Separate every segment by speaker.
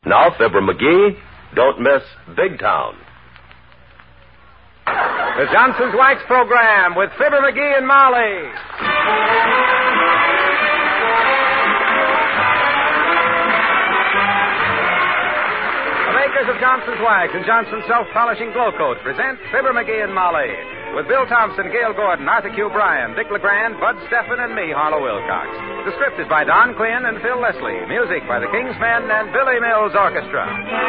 Speaker 1: Now, Fibber McGee, don't miss Big Town.
Speaker 2: The Johnson's Wax Program with Fibber McGee and Molly. The makers of Johnson's Wax and Johnson's Self-Polishing Glow Coat present Fibber McGee and Molly with Bill Thompson, Gail Gordon, Arthur Q. Bryan, Dick LeGrand, Bud Steffen, and me, Harlow Wilcox. The script is by Don Quinn and Phil Leslie. Music by the King's Men and Billy Mills Orchestra.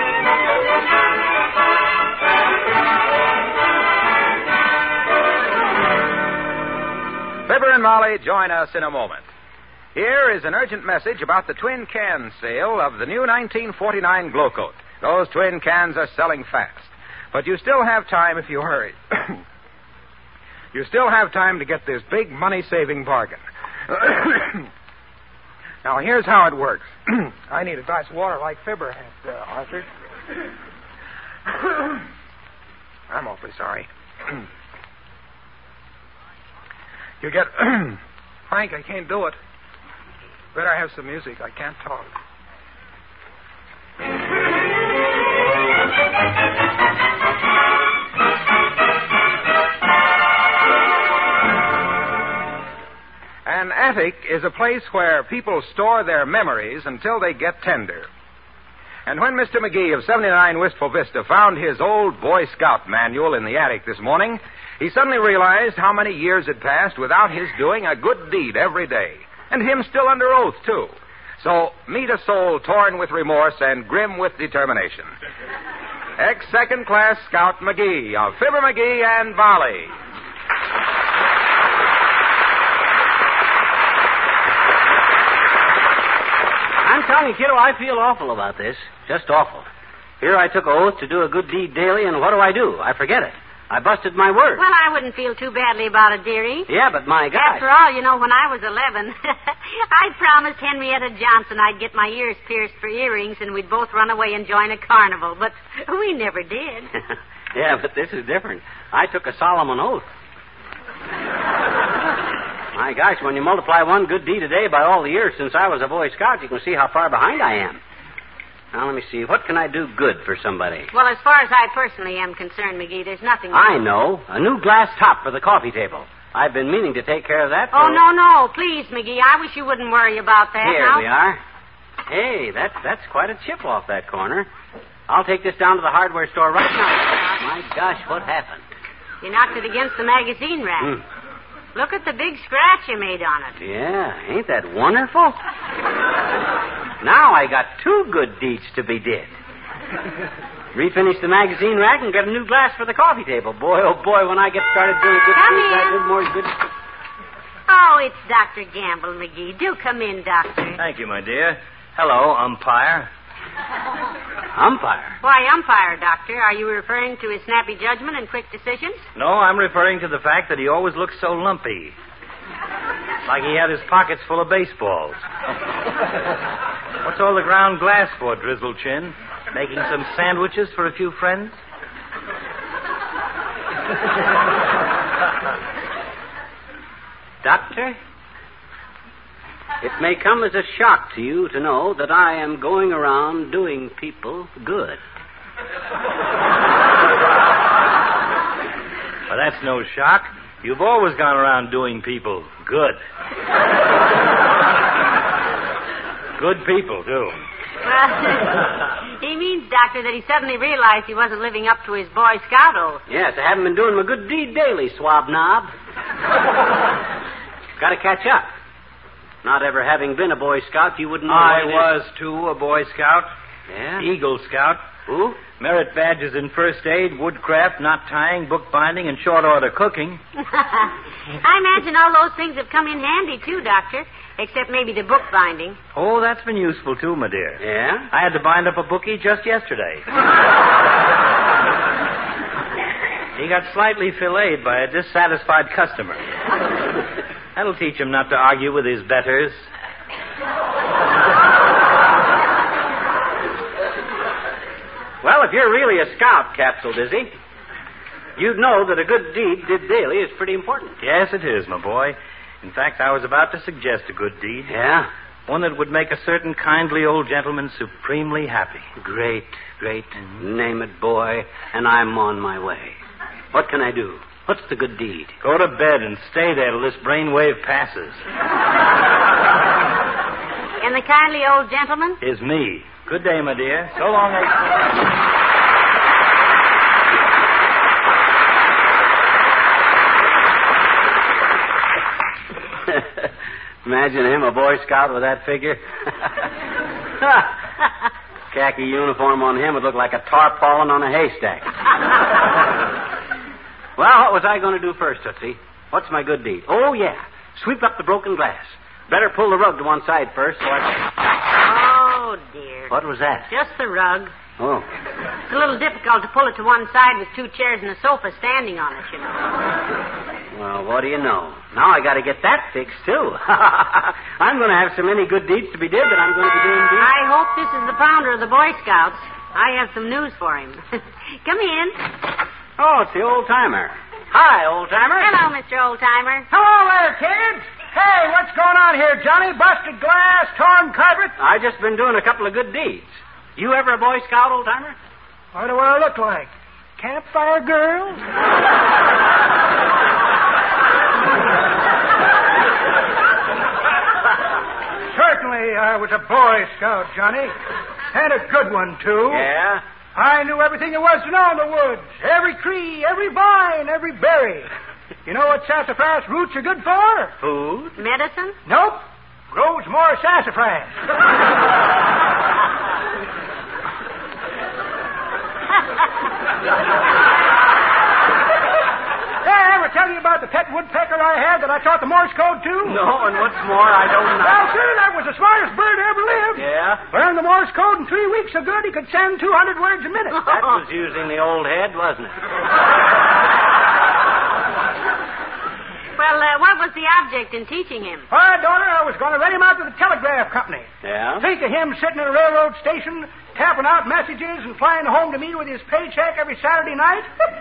Speaker 2: Fibber and Molly join us in a moment. Here is an urgent message about the twin can sale of the new 1949 Glow Coat. Those twin cans are selling fast. But you still have time if you hurry. You still have time to get this big money-saving bargain. Now, here's how it works. I need a glass of water like Fibber had, Arthur. I'm awfully sorry. You get... Frank, I can't do it. Better have some music. I can't talk. An attic is a place where people store their memories until they get tender. And when Mr. McGee of 79 Wistful Vista found his old Boy Scout manual in the attic this morning, he suddenly realized how many years had passed without his doing a good deed every day. And him still under oath, too. So, meet a soul torn with remorse and grim with determination. Ex-second class Scout McGee of Fibber McGee and Molly.
Speaker 3: I'm telling you, kiddo, I feel awful about this. Just awful. Here I took an oath to do a good deed daily, and what do? I forget it. I busted my word.
Speaker 4: Well, I wouldn't feel too badly about it, dearie.
Speaker 3: Yeah, but my gosh.
Speaker 4: After all, you know, when I was 11, I promised Henrietta Johnson I'd get my ears pierced for earrings and we'd both run away and join a carnival, but we never did.
Speaker 3: Yeah, but this is different. I took a Solomon oath. My gosh, when you multiply one good deed a day by all the years since I was a Boy Scout, you can see how far behind I am. Now, let me see. What can I do good for somebody?
Speaker 4: Well, as far as I personally am concerned, McGee, there's nothing...
Speaker 3: I know. A new glass top for the coffee table. I've been meaning to take care of that for...
Speaker 4: Oh, no. Please, McGee. I wish you wouldn't worry about that.
Speaker 3: Here
Speaker 4: now.
Speaker 3: we are. Hey, that's quite a chip off that corner. I'll take this down to the hardware store right now. My gosh, what happened?
Speaker 4: You knocked it against the magazine rack. Look at the big scratch you made on it.
Speaker 3: Yeah, ain't that wonderful? Now I got two good deeds to be did. Refinish the magazine rack and get a new glass for the coffee table. Boy, oh boy, when I get started doing good things, I do more good...
Speaker 4: Oh, it's Dr. Gamble, McGee. Do come in, Doctor.
Speaker 5: Thank you, my dear. Hello, umpire.
Speaker 3: Umpire?
Speaker 4: Why, umpire, Doctor? Are you referring to his snappy judgment and quick decisions?
Speaker 5: No, I'm referring to the fact that he always looks so lumpy. Like he had his pockets full of baseballs. What's all the ground glass for, Drizzle Chin? Making some sandwiches for a few friends?
Speaker 3: Doctor, it may come as a shock to you to know that I am going around doing people good.
Speaker 5: Well, that's no shock. You've always gone around doing people good. Good people, too.
Speaker 4: Well, he means, Doctor, that he suddenly realized he wasn't living up to his Boy Scout oath.
Speaker 3: Yes, I haven't been doing my good deed daily, swab knob. Got to catch up. Not ever having been a Boy Scout, you wouldn't know
Speaker 5: I
Speaker 3: what it
Speaker 5: was, too, a Boy Scout.
Speaker 3: Yeah?
Speaker 5: Eagle Scout.
Speaker 3: Who?
Speaker 5: Merit badges in first aid, woodcraft, knot tying, bookbinding, and short order cooking.
Speaker 4: I imagine all those things have come in handy, too, Doctor. Except maybe the bookbinding.
Speaker 5: Oh, that's been useful, too, my dear.
Speaker 3: Yeah?
Speaker 5: I had to bind up a bookie just yesterday. He got slightly filleted by a dissatisfied customer. That'll teach him not to argue with his betters.
Speaker 3: Well, if you're really a scout, Capsule Dizzy, you'd know that a good deed did daily is pretty important.
Speaker 5: Yes, it is, my boy. In fact, I was about to suggest a good deed.
Speaker 3: Yeah?
Speaker 5: One that would make a certain kindly old gentleman supremely happy.
Speaker 3: Great. Name it, boy, and I'm on my way. What can I do? What's the good deed?
Speaker 5: Go to bed and stay there till this brainwave passes.
Speaker 4: And the kindly old gentleman?
Speaker 5: Is me. Good day, my dear. So long,
Speaker 3: Imagine him, a Boy Scout with that figure. Khaki uniform on him would look like a tarpaulin on a haystack. Well, what was I going to do first, Tootsie? What's my good deed? Oh, yeah. Sweep up the broken glass. Better pull the rug to one side first so
Speaker 4: Oh, dear.
Speaker 3: What was that?
Speaker 4: Just the rug.
Speaker 3: Oh.
Speaker 4: It's a little difficult to pull it to one side with 2 chairs and a sofa standing on it, you know.
Speaker 3: Well, what do you know? Now I got to get that fixed, too. I'm going to have so many good deeds to be did that I'm going to be doing deeds.
Speaker 4: I hope this is the founder of the Boy Scouts. I have some news for him. Come in.
Speaker 3: Oh, it's the old-timer. Hi, old-timer.
Speaker 4: Hello, Mr. Old-Timer.
Speaker 2: Hello there, kids. Hey, what's going on here, Johnny? Busted glass, torn carpet?
Speaker 3: I just been doing a couple of good deeds. You ever a Boy Scout, old-timer?
Speaker 2: What do I look like? Campfire girl? Certainly I was a Boy Scout, Johnny. And a good one, too.
Speaker 3: Yeah?
Speaker 2: I knew everything there was to know in the woods. Every tree, every vine, every berry. You know what sassafras roots are good for?
Speaker 3: Food?
Speaker 4: Medicine?
Speaker 2: Nope. Grows more sassafras. Did I ever tell you about the pet woodpecker I had that I taught the Morse code to?
Speaker 3: No, and what's more, I don't know.
Speaker 2: Well, sir, that was the smartest bird that ever lived.
Speaker 3: Yeah?
Speaker 2: Learned the Morse code in 3 weeks so good he could send 200 words a minute.
Speaker 3: That was using the old head, wasn't it?
Speaker 4: Well, what was the object in teaching him?
Speaker 2: Why, daughter, I was going to rent him out to the telegraph company.
Speaker 3: Yeah?
Speaker 2: Think of him sitting in a railroad station, tapping out messages and flying home to me with his paycheck every Saturday night.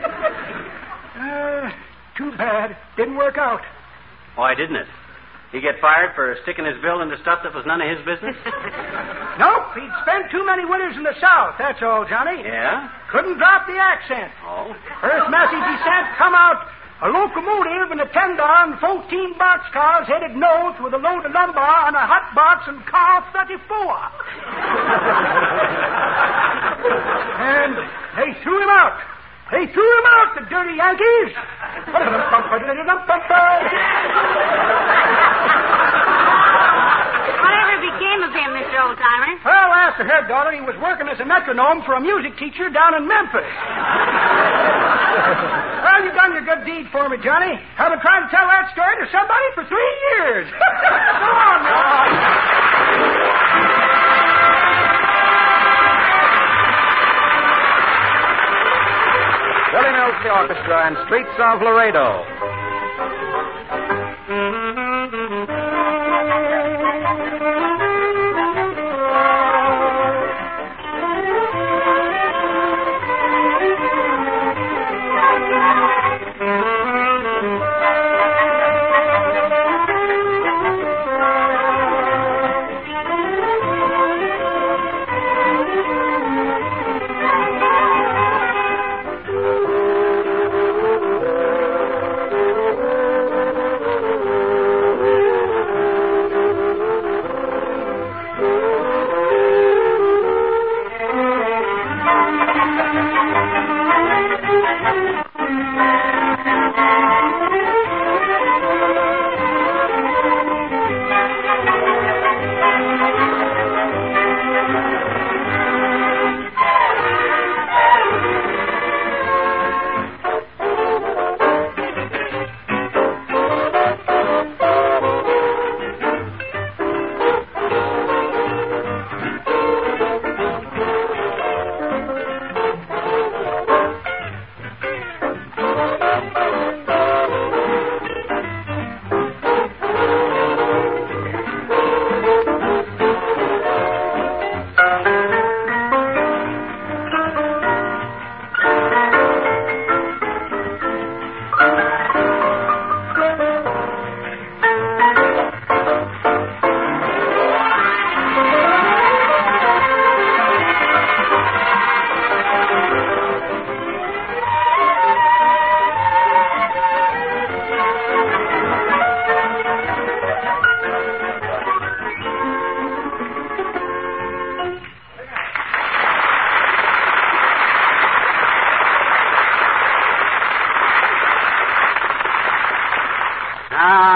Speaker 2: Too bad. Didn't work out.
Speaker 3: Why didn't it? He get fired for sticking his bill into stuff that was none of his business?
Speaker 2: Nope, he'd spent too many winters in the South, that's all, Johnny.
Speaker 3: Yeah?
Speaker 2: Couldn't drop the accent.
Speaker 3: Oh?
Speaker 2: First message he sent come out, a locomotive and a 10-dar and 14 boxcars headed north with a load of lumber on a hot box and car 34. And they threw him out. They threw him out, the dirty Yankees.
Speaker 4: Whatever became of him, Mr. Oldtimer?
Speaker 2: Well, after her daughter, he was working as a metronome for a music teacher down in Memphis. Well, you've done your good deed for me, Johnny. I've been trying to tell that story to somebody for 3 years. Go on now.
Speaker 6: Billy Mills, the orchestra, and Streets of Laredo.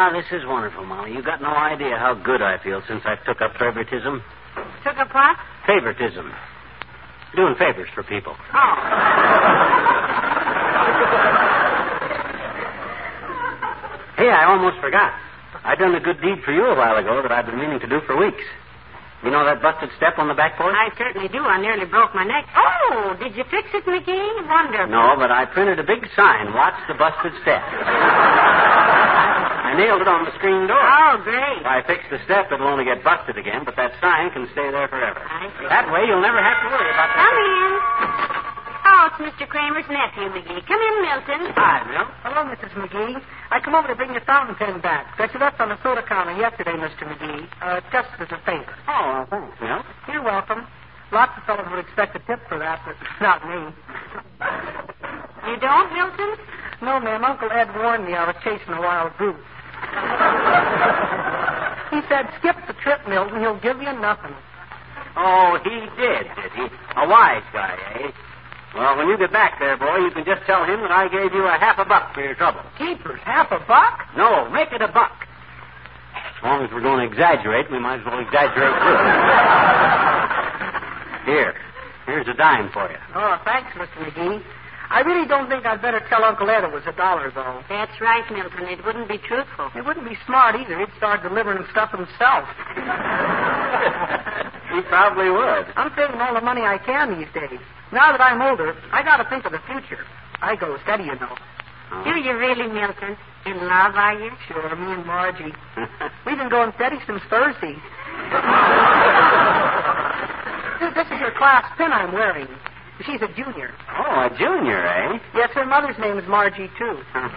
Speaker 3: Ah, this is wonderful, Molly. You got no idea how good I feel since I took up favoritism.
Speaker 4: Took up what?
Speaker 3: Favoritism. Doing favors for people.
Speaker 4: Oh.
Speaker 3: Hey, I almost forgot. I done a good deed for you a while ago that I've been meaning to do for weeks. You know that busted step on the back porch?
Speaker 4: I certainly do. I nearly broke my neck. Oh, did you fix it, McGee? Wonderful.
Speaker 3: No, but I printed a big sign, "Watch the busted step." I nailed it on the screen door.
Speaker 4: Oh, great.
Speaker 3: If I fix the step, it'll only get busted again, but that sign can stay there forever.
Speaker 4: I see.
Speaker 3: That way, you'll never have to worry about that.
Speaker 4: Come in. Oh, it's Mr. Kramer's nephew, McGee. Come in, Milton.
Speaker 3: Hi, Milt.
Speaker 7: Hello, Mrs. McGee. I come over to bring your fountain pen back that you left on the soda counter yesterday, Mr. McGee. Just as a favor.
Speaker 3: Oh, well, thanks, Milt.
Speaker 7: You're welcome. Lots of fellows would expect a tip for that, but not me.
Speaker 4: You don't, Milton?
Speaker 7: No, ma'am. Uncle Ed warned me I was chasing a wild goose. He said, skip the trip, Milton. He'll give you nothing.
Speaker 3: Oh, he did he? A wise guy, eh? Well, when you get back there, boy, you can just tell him that I gave you $50 for your trouble.
Speaker 7: Keepers, $50?
Speaker 3: No, make it $1. As long as we're going to exaggerate, we might as well exaggerate too. Here's a dime for you.
Speaker 7: Oh, thanks, Mr. McGee. I really don't think I'd better tell Uncle Ed it was $1, though.
Speaker 4: That's right, Milton. It wouldn't be truthful.
Speaker 7: It wouldn't be smart either. He'd start delivering stuff himself.
Speaker 3: He probably would.
Speaker 7: I'm saving all the money I can these days. Now that I'm older, I got to think of the future. I go steady, you know.
Speaker 3: Oh.
Speaker 4: Do you really, Milton? In love, are you?
Speaker 7: Sure, me and Margie. We've been going steady since Thursday. This is her class pin I'm wearing. She's a junior.
Speaker 3: Oh, a junior, eh?
Speaker 7: Yes, her mother's name is Margie, too.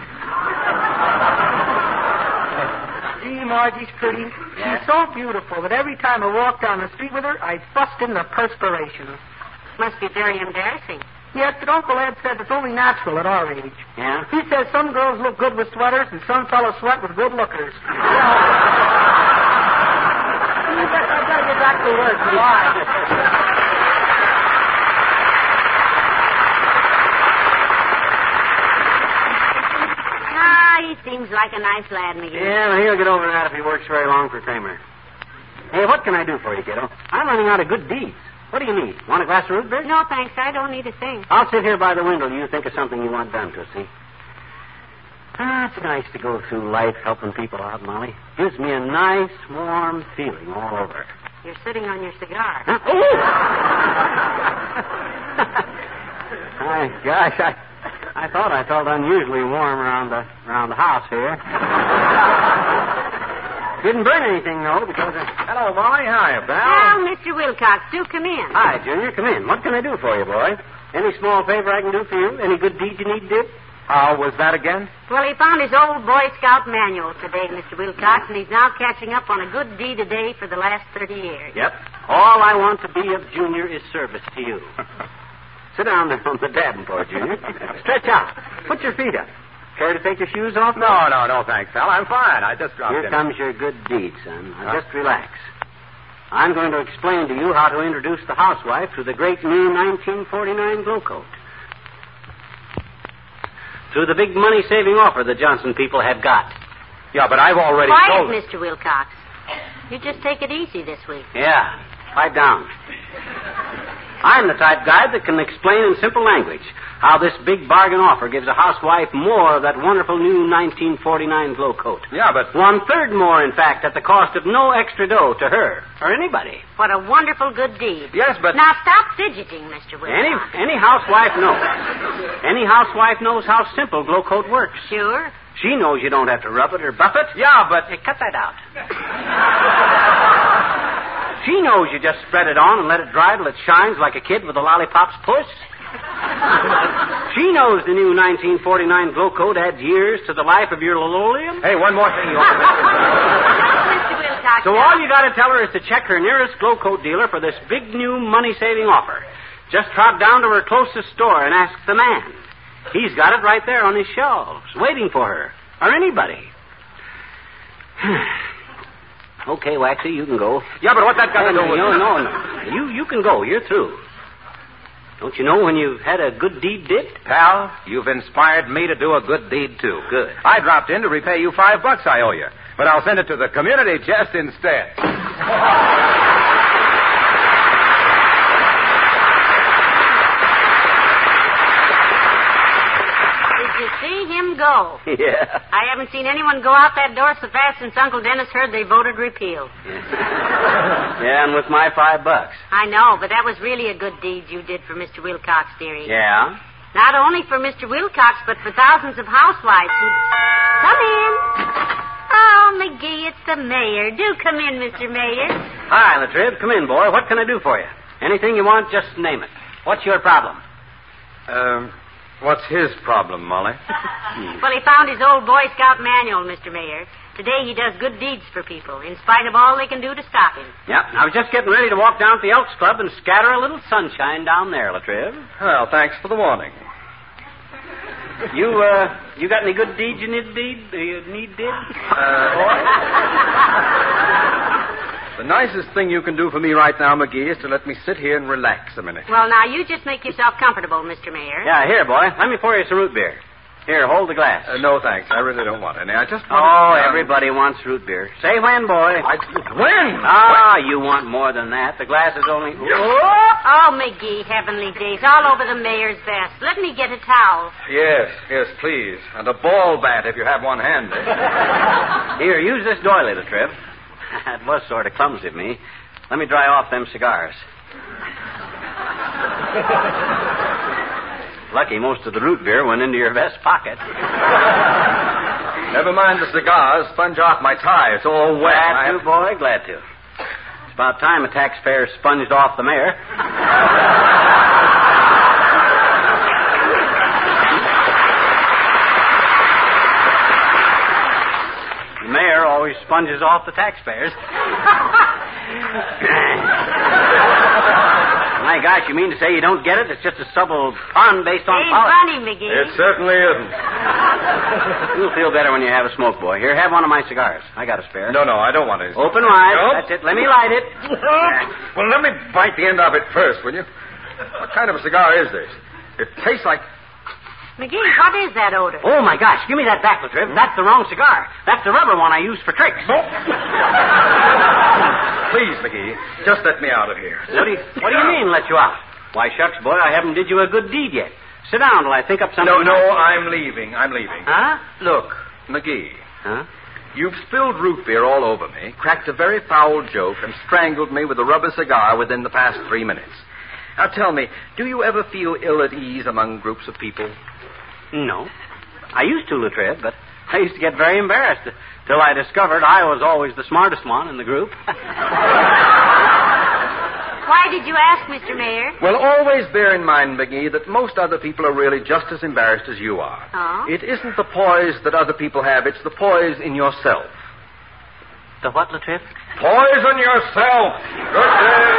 Speaker 7: Gee, Margie's pretty.
Speaker 3: Yeah.
Speaker 7: She's so beautiful that every time I walk down the street with her, I bust into perspiration.
Speaker 4: Must be very embarrassing.
Speaker 7: Yes, but Uncle Ed says it's only natural at our age.
Speaker 3: Yeah?
Speaker 7: He says some girls look good with sweaters and some fellows sweat with good lookers. I guess I've got to get back to work. Bye.
Speaker 4: He seems like a nice lad, McGee.
Speaker 3: Yeah, well, he'll get over that if he works very long for Kramer. Hey, what can I do for you, kiddo? I'm running out of good deeds. What do you need? Want a glass of root beer?
Speaker 4: No, thanks. I don't need a thing.
Speaker 3: I'll sit here by the window and you think of something you want done, Tootsie. It's nice to go through life helping people out, Molly. Gives me a nice, warm feeling all over.
Speaker 4: You're sitting on your cigar.
Speaker 3: Huh? Oh! My gosh, I thought I felt unusually warm around the house here. Didn't burn anything, though, because...
Speaker 2: Hello, Molly. Hi, pal.
Speaker 4: Well, Mr. Wilcox, do come in.
Speaker 3: Hi, Junior. Come in. What can I do for you, boy? Any small favor I can do for you? Any good deed you need, Dip?
Speaker 2: How was that again?
Speaker 4: Well, he found his old Boy Scout manual today, Mr. Wilcox, and he's now catching up on a good deed a day for the last 30 years.
Speaker 3: Yep. All I want to be of Junior is service to you. Sit down there on the davenport, Junior. Stretch out. Put your feet up. Care to take your shoes off?
Speaker 2: No, thanks, pal. I'm fine. I just dropped in.
Speaker 3: Here comes your good deed, son. Now, just relax. I'm going to explain to you how to introduce the housewife to the great new 1949 Glow Coat. Through the big money-saving offer the Johnson people have got.
Speaker 2: Yeah, but I've already
Speaker 4: Quiet,
Speaker 2: told...
Speaker 4: Mr. Wilcox. You just take it easy this week.
Speaker 3: Yeah, pipe down. I'm the type guy that can explain in simple language how this big bargain offer gives a housewife more of that wonderful new 1949 Glow Coat.
Speaker 2: Yeah, but...
Speaker 3: 1/3 more, in fact, at the cost of no extra dough to her or anybody.
Speaker 4: What a wonderful good deed.
Speaker 2: Yes, but...
Speaker 4: Now stop fidgeting, Mr. Wilcox.
Speaker 3: Any housewife knows. Any housewife knows how simple Glow Coat works.
Speaker 4: Sure.
Speaker 3: She knows you don't have to rub it or buff it.
Speaker 2: Yeah, but...
Speaker 3: Hey, cut that out. She knows you just spread it on and let it dry till it shines like a kid with a lollipop's puss. She knows the new 1949 Glow Coat adds years to the life of your linoleum.
Speaker 2: Hey, one more thing, you
Speaker 4: Mr. Wilcox.
Speaker 3: So all you got to tell her is to check her nearest Glow Coat dealer for this big new money-saving offer. Just trot down to her closest store and ask the man. He's got it right there on his shelves, waiting for her, or anybody. Okay, Waxy, you can go.
Speaker 2: Yeah, but what that got to do with...
Speaker 3: No. You can go. You're through. Don't you know when you've had a good deed did?
Speaker 2: Pal, you've inspired me to do a good deed, too.
Speaker 3: Good.
Speaker 2: I dropped in to repay you $5 I owe you. But I'll send it to the community chest instead.
Speaker 4: See him go.
Speaker 3: Yeah.
Speaker 4: I haven't seen anyone go out that door so fast since Uncle Dennis heard they voted repeal.
Speaker 3: Yeah, and with my $5.
Speaker 4: I know, but that was really a good deed you did for Mr. Wilcox, dearie.
Speaker 3: Yeah?
Speaker 4: Not only for Mr. Wilcox, but for thousands of housewives who... Come in. Oh, McGee, it's the mayor. Do come in, Mr. Mayor.
Speaker 3: Hi, Latriv. Come in, boy. What can I do for you? Anything you want, just name it. What's your problem?
Speaker 2: What's his problem, Molly?
Speaker 4: Well, he found his old Boy Scout manual, Mr. Mayor. Today he does good deeds for people, in spite of all they can do to stop him.
Speaker 3: Yep. I was just getting ready to walk down to the Elks Club and scatter a little sunshine down there, Latriv.
Speaker 2: Well, thanks for the warning.
Speaker 3: You got any good deeds you need did?
Speaker 2: The nicest thing you can do for me right now, McGee, is to let me sit here and relax a minute.
Speaker 4: Well, now, you just make yourself comfortable, Mr. Mayor.
Speaker 3: Yeah, here, boy. Let me pour you some root beer. Here, hold the glass.
Speaker 2: No, thanks. I really don't want any. I just want
Speaker 3: everybody wants root beer. Say when, boy.
Speaker 2: When?
Speaker 3: You want more than that. The glass is only...
Speaker 4: Oh, McGee, heavenly days, all over the mayor's vest. Let me get a towel.
Speaker 2: Yes, please. And a ball bat if you have one handy.
Speaker 3: Here, use this doily, Latriv. That was sort of clumsy of me. Let me dry off them cigars. Lucky most of the root beer went into your vest pocket.
Speaker 2: Never mind the cigars. Sponge off my tie. It's all wet.
Speaker 3: Glad to, boy. Glad to. It's about time a taxpayer sponged off the mayor. The mayor always sponges off the taxpayers. My gosh, you mean to say you don't get it? It's just a subtle pun based on
Speaker 4: politics. Ain't funny, McGee.
Speaker 2: It certainly isn't.
Speaker 3: You'll feel better when you have a smoke, boy. Here, have one of my cigars. I got a spare.
Speaker 2: No, I don't want it.
Speaker 3: Open wide.
Speaker 2: Nope.
Speaker 3: That's it. Let me light it.
Speaker 2: Well, let me bite the end of it first, will you? What kind of a cigar is this? It tastes like...
Speaker 4: McGee, what is that odor?
Speaker 3: Oh, my gosh. Give me that back, Latriv. That's the wrong cigar. That's the rubber one I use for tricks.
Speaker 2: Please, McGee, just let me out of here.
Speaker 3: What do you mean, let you out? Why, shucks, boy, I haven't did you a good deed yet. Sit down till I think up something.
Speaker 2: No, I'm leaving.
Speaker 3: Huh?
Speaker 2: Look, McGee.
Speaker 3: Huh?
Speaker 2: You've spilled root beer all over me, cracked a very foul joke, and strangled me with a rubber cigar within the past 3 minutes. Now, tell me, do you ever feel ill at ease among groups of people?
Speaker 3: No. I used to, Latriv, but I used to get very embarrassed till I discovered I was always the smartest one in the group.
Speaker 4: Why did you ask, Mr. Mayor?
Speaker 2: Well, always bear in mind, McGee, that most other people are really just as embarrassed as you are.
Speaker 4: Oh?
Speaker 2: It isn't the poise that other people have, it's the poise in yourself.
Speaker 3: The what, Latriv?
Speaker 2: Poise in yourself. Good day.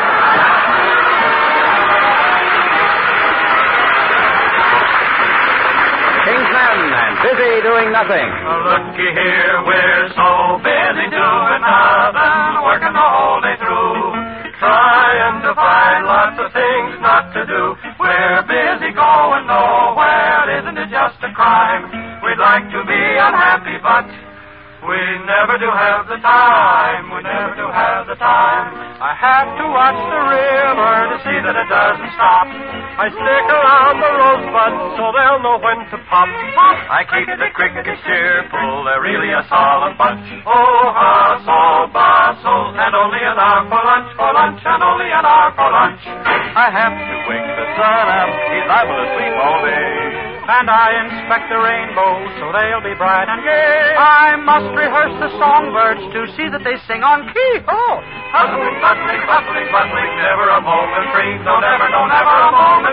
Speaker 2: Kingsman and Busy Doing Nothing.
Speaker 8: Looky here, we're so busy doing nothing, working the whole day through, trying to find lots of things not to do. We're busy going nowhere, isn't it just a crime? We'd like to be unhappy, but we never do have the time. We never do have the time. I have to watch the river to see that it doesn't stop. I stick around the rosebuds so they'll know when to pop. Pop! I keep the crickets cheerful. They're really a solemn bunch. Oh, hustle, bustle, and only an hour for lunch, and only an hour for lunch. I have to wake the sun up. He's liable to sleep all day. And I inspect the rainbow so they'll be bright and gay. I must rehearse the songbirds to see that they sing on key. Oh, hustling, bustling, bustling, bustling, never a moment free. Don't ever a moment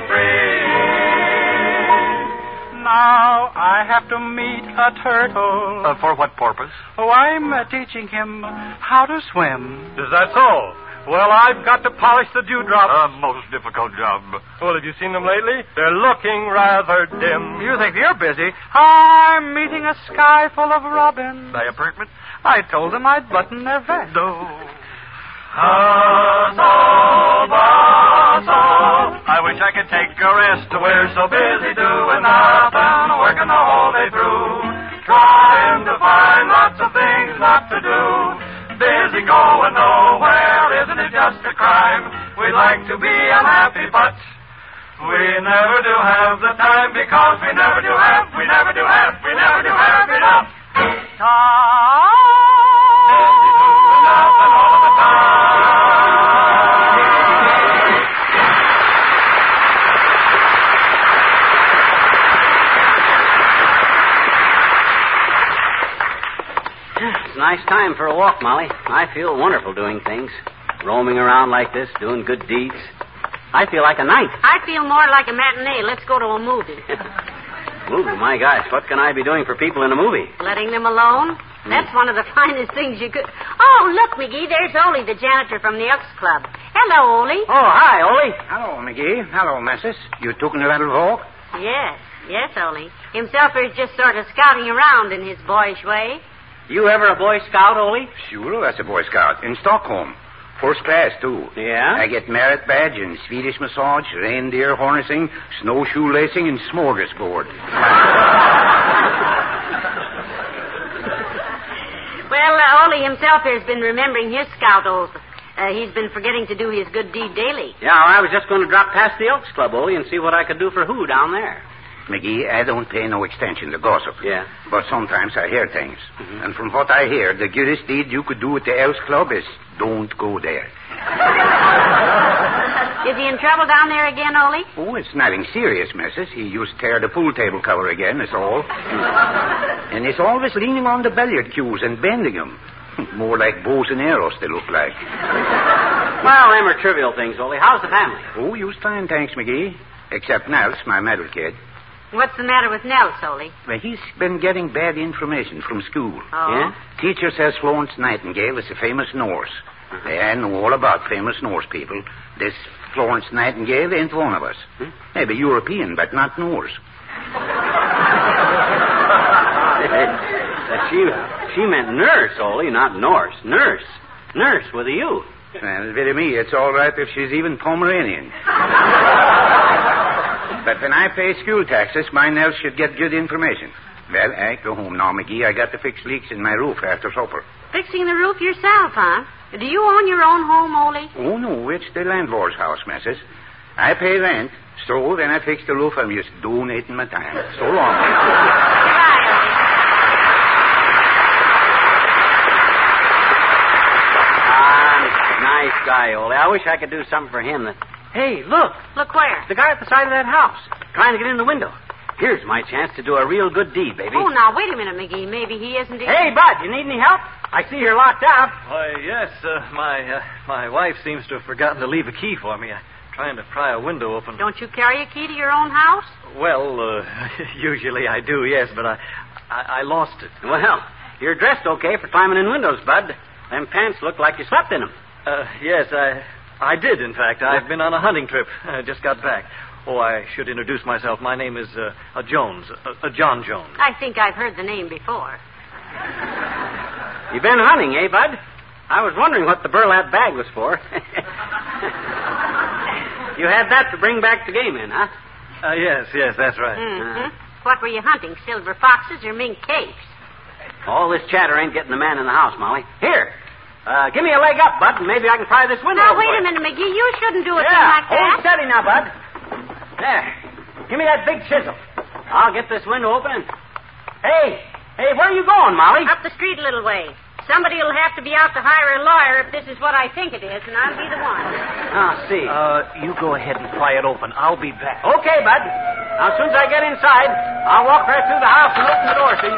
Speaker 8: free. Now I have to meet a turtle.
Speaker 2: For what purpose?
Speaker 8: Oh, I'm teaching him how to swim. Is that so? Well, I've got to polish the dewdrops.
Speaker 2: A most difficult job.
Speaker 8: Well, have you seen them lately? They're looking rather dim. You think you're busy? I'm meeting a sky full of robins.
Speaker 2: By appointment?
Speaker 8: I told them I'd button their vest.
Speaker 2: No.
Speaker 8: Hustle, bustle. I wish I could take a rest. We're so busy doing nothing, working the whole day through, trying to find lots of things not to busy going nowhere. Isn't it just a crime? We'd like to be unhappy, but we never do have the time because we never do have enough time. Enough and all of the time.
Speaker 3: It's a nice time for a walk, Molly. I feel wonderful doing things. Roaming around like this, doing good deeds. I feel like a knight.
Speaker 4: I feel more like a matinee. Let's go to a movie.
Speaker 3: Movie? My gosh, what can I be doing for people in a movie?
Speaker 4: Letting them alone? That's one of the finest things you could... Oh, look, McGee, there's Ole, the janitor from the Elks Club. Hello, Ole.
Speaker 3: Oh, hi, Ole.
Speaker 6: Hello, McGee. Hello, missus. You took a little walk?
Speaker 4: Yes, Ole. Himself is just sort of scouting around in his boyish way.
Speaker 3: You ever a Boy Scout, Ole?
Speaker 6: Sure, that's a Boy Scout. In Stockholm. First class, too.
Speaker 3: Yeah?
Speaker 6: I get merit badge in Swedish massage, reindeer harnessing, snowshoe lacing, and smorgasbord.
Speaker 4: Well, Ole himself has been remembering his scout oath. He's been forgetting to do his good deed daily.
Speaker 3: Yeah, I was just going to drop past the Elks Club, Ole, and see what I could do for who down there.
Speaker 6: McGee, I don't pay no attention to gossip.
Speaker 3: Yeah.
Speaker 6: But sometimes I hear things. Mm-hmm. And from what I hear, the greatest deed you could do at the Elks Club is don't go there.
Speaker 4: Is he in trouble down there again, Ole?
Speaker 6: Oh, it's nothing serious, missus. He used to tear the pool table cover again, that's all. And he's always leaning on the billiard cues and bending them. More like bows and arrows they look like.
Speaker 3: Well, them are trivial things, Ole. How's the family?
Speaker 6: Oh, you's fine, thanks, McGee. Except Nels, my middle kid.
Speaker 4: What's the matter with Nels, Ole?
Speaker 6: Well, he's been getting bad information from school.
Speaker 4: Oh?
Speaker 3: Yeah?
Speaker 6: Teacher says Florence Nightingale is a famous Norse. I know all about famous Norse people. This Florence Nightingale ain't one of us. Maybe European, but not Norse.
Speaker 3: She meant nurse, Ole, not Norse. Nurse. Nurse with a U.
Speaker 6: Well, very me, it's all right if she's even Pomeranian. But when I pay school taxes, my Nels should get good information. Well, I go home now, McGee. I got to fix leaks in my roof after supper.
Speaker 4: Fixing the roof yourself, huh? Do you own your own home, Ole?
Speaker 6: Oh, no, it's the landlord's house, missus. I pay rent, so when I fix the roof, I'm just donating my time. So long.
Speaker 3: Nice guy, Ole. I wish I could do something for him. Hey, look.
Speaker 4: Look where?
Speaker 3: The guy at the side of that house, trying to get in the window. Here's my chance to do a real good deed, baby.
Speaker 4: Oh, now, wait a minute, McGee. Maybe he isn't...
Speaker 3: Hey, Bud, you need any help? I see you're locked out.
Speaker 5: Why, yes. My wife seems to have forgotten to leave a key for me. I'm trying to pry a window open.
Speaker 4: Don't you carry a key to your own house?
Speaker 5: Well, usually I do, yes, but I lost it.
Speaker 3: Well, you're dressed okay for climbing in windows, Bud. Them pants look like you slept in them.
Speaker 5: Yes, I did, in fact. I've been on a hunting trip. I just got back. Oh, I should introduce myself. My name is Jones, John Jones.
Speaker 4: I think I've heard the name before.
Speaker 3: You been hunting, eh, Bud? I was wondering what the burlap bag was for. You had that to bring back the game in, huh?
Speaker 5: Yes, that's right.
Speaker 4: Mm-hmm. What were you hunting, silver foxes or mink capes?
Speaker 3: All this chatter ain't getting the man in the house, Molly. Here. Give me a leg up, Bud, and maybe I can pry this window
Speaker 4: Now,
Speaker 3: open.
Speaker 4: wait a minute, McGee. You shouldn't do a thing
Speaker 3: Yeah,
Speaker 4: like that.
Speaker 3: hold steady now, Bud. There. Give me that big chisel. I'll get this window open. Hey, where are you going, Molly?
Speaker 4: Up the street a little way. Somebody will have to be out to hire a lawyer if this is what I think it is, and I'll be the one.
Speaker 3: I'll see.
Speaker 5: You go ahead and pry it open. I'll be back.
Speaker 3: Okay, Bud. Now, as soon as I get inside, I'll walk right through the house and open the door, see?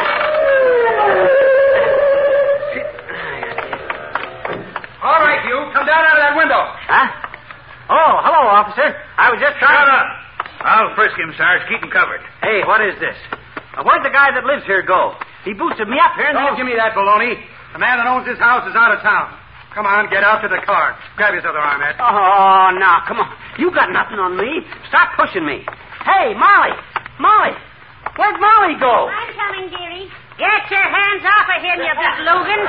Speaker 6: All right, you. Come down out of that window.
Speaker 3: Huh? Oh, hello, officer. I was just trying...
Speaker 6: Shut up. I'll frisk him, Sarge. Keep him covered.
Speaker 3: Hey, what is this? Where'd the guy that lives here go? He boosted me up here and
Speaker 6: Don't give me that baloney. The man that owns this house is out of town. Come on, get out to the car. Grab his other arm, Ed.
Speaker 3: Oh, now, come on. You got nothing on me. Stop pushing me. Hey, Molly. Molly. Where'd Molly go?
Speaker 4: I'm coming, dearie. Get your hands off of him, you big Logan.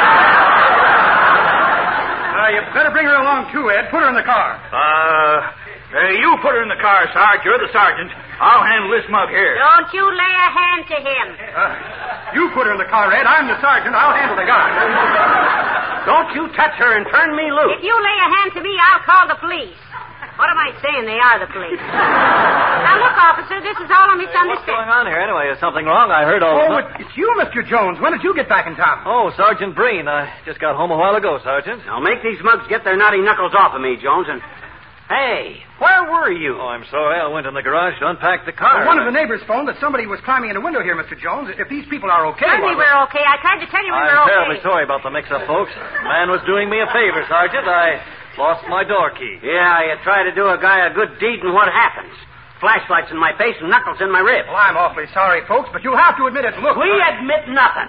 Speaker 6: You better bring her along, too, Ed. Put her in the car.
Speaker 9: You put her in the car, Sarge. You're the sergeant. I'll handle this mug here.
Speaker 4: Don't you lay a hand to him.
Speaker 9: You put her in the car, Ed. I'm the sergeant. I'll handle the gun.
Speaker 3: Don't you touch her and turn me loose.
Speaker 4: If you lay a hand to me, I'll call the police. What am I saying? They are the police. Now, look, officer, this is all a
Speaker 5: What's going
Speaker 4: misunderstanding.
Speaker 5: on here anyway? Is something wrong? I heard all
Speaker 9: Oh, it's you, Mr. Jones. When did you get back in town?
Speaker 5: Oh, Sergeant Breen. I just got home a while ago, Sergeant.
Speaker 3: Now, make these mugs get their naughty knuckles off of me, Jones, and... Hey, where were you?
Speaker 5: Oh, I'm sorry. I went in the garage to unpack the car.
Speaker 9: One of the neighbors phoned that somebody was climbing in a window here, Mr. Jones. If these people are okay...
Speaker 4: Certainly we're okay. I tried to tell you we were
Speaker 5: I'm
Speaker 4: okay.
Speaker 5: terribly sorry about the mix-up, folks. The man was doing me a favor, Sergeant. I lost my door key.
Speaker 3: Yeah, you try to do a guy a good deed, and what happens? Flashlights in my face and knuckles in my ribs.
Speaker 9: Well, I'm awfully sorry, folks, but you'll have to admit it. Look...
Speaker 3: We admit nothing.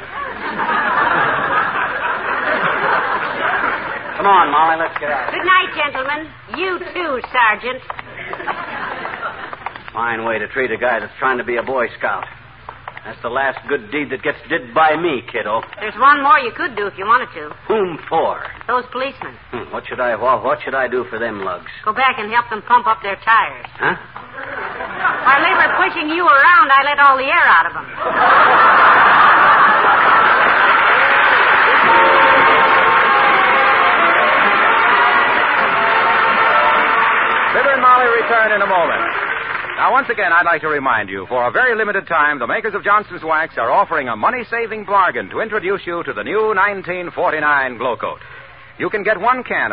Speaker 3: Come on, Molly, let's get out.
Speaker 4: Good night, gentlemen. You too, Sergeant.
Speaker 3: Fine way to treat a guy that's trying to be a Boy Scout. That's the last good deed that gets did by me, kiddo.
Speaker 4: There's one more you could do if you wanted to.
Speaker 3: Whom for?
Speaker 4: Those policemen.
Speaker 3: What should I do for them lugs?
Speaker 4: Go back and help them pump up their tires.
Speaker 3: Huh?
Speaker 4: While they were pushing you around, I let all the air out of them.
Speaker 2: Fibber and Molly return in a moment. Now, once again, I'd like to remind you, for a very limited time, the makers of Johnson's Wax are offering a money-saving bargain to introduce you to the new 1949 Glow Coat. You can get one can of